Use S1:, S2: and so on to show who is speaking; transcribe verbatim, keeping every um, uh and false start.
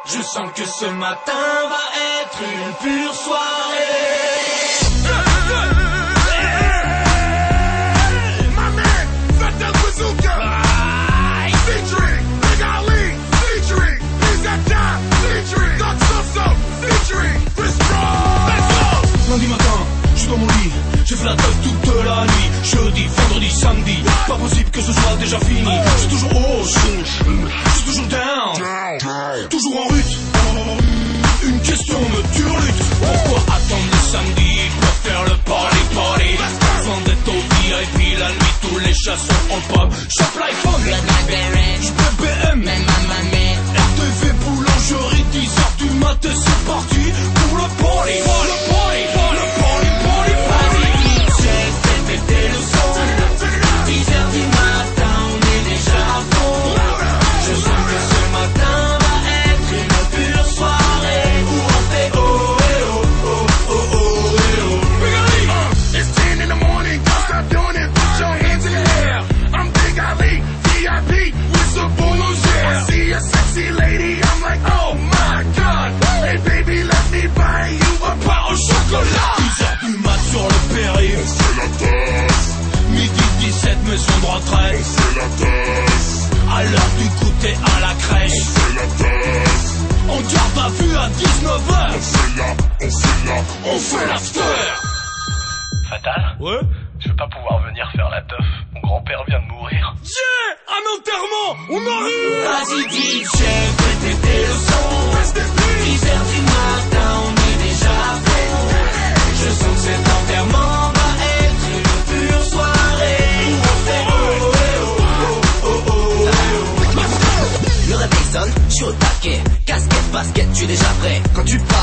S1: Je sens que ce matin va être une pure soirée. Lundi matin, je suis dans mon lit, j'ai fait la teuf toute la nuit. Jeudi, vendredi, samedi, pas possible que ce soit déjà fini. Je suis toujours haut, je suis toujours down, toujours en route. Une question me turlute. Pourquoi attendre le samedi pour faire le party party? Avant d'être au V I P la nuit, tous les chats sont en pop. Chope l'iPhone, je peux B M, même à ma mère. R T V boulangerie, dix heures du matin, c'est parti pour le party. Le party, le party, party, party. J'ai fait péter le son. dix heures du matin, on est déjà à fond. Je sens que ce matin va être une pure soirée où on fait oh eh oh oh oh oh eh oh.
S2: Uh, it's ten in the morning, don't stop doing it, put your hands in the air. I'm Big Ali, V I P with some boulangers. I see a sexy lady, I'm like oh my god. Hey baby, let me buy you a part au chocolat.
S1: dix heures du mat sur le périph',
S2: On fait la tasse,
S1: midi dix-sept maison de retraite.
S2: on fait la tasse,
S1: À l'heure du goûter à la crèche,
S2: on fait la tasse.
S1: on garde à vue à dix-neuf heures.
S2: On fait la, on fait la,
S1: On fait l'after.
S3: Fatal,
S1: Ouais.
S3: je vais pas pouvoir venir faire la teuf. Mon grand-père vient de mourir.
S1: Yeah, un enterrement, on arrive. Vas-y D J, fais péter le son. dix heures du matin, on est déjà à fond. Je sens que cet enterrement va être une pure soirée où on fait oh eh oh oh oh oh eh oh.
S4: Le réveil sonne, je suis au taquet. Casquette, basket, tu es déjà prêt. Quand tu